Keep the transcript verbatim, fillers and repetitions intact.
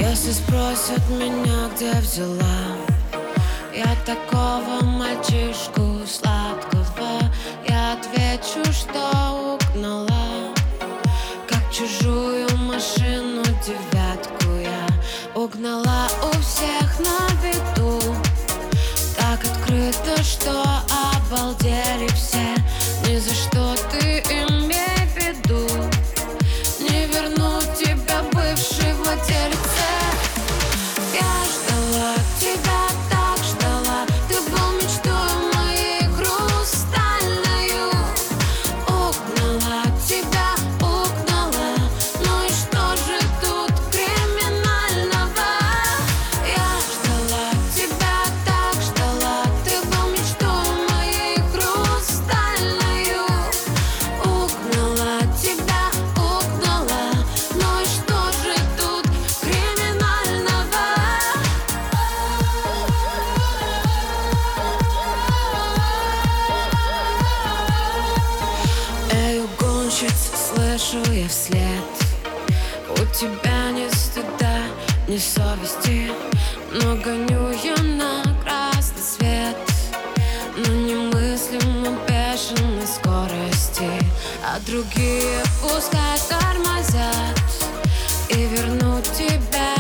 Если спросят меня, где взяла я такого мальчишку сладкого, я отвечу, что угнала. Как чужую машину девятку я угнала у всех на виду. Так открыто, что обалдели все. Ни за что ты имей в виду, не верну тебя, бывший владелице. Я ждала тебя, так ждала. Ты был мечтой моей хрустальною. Угнала тебя, угнала. Ну и что же тут криминального? Я ждала тебя, так ждала. Ты был мечтой моей хрустальною. Угнала тебя, угнала. Ну и что же тут криминального? Эй, угонщица, слышу я вслед. У тебя ни стыда, ни совести, но гоню я на красный свет на немыслимо бешеной скорости, а другие пускай тормозят. И вернуть тебя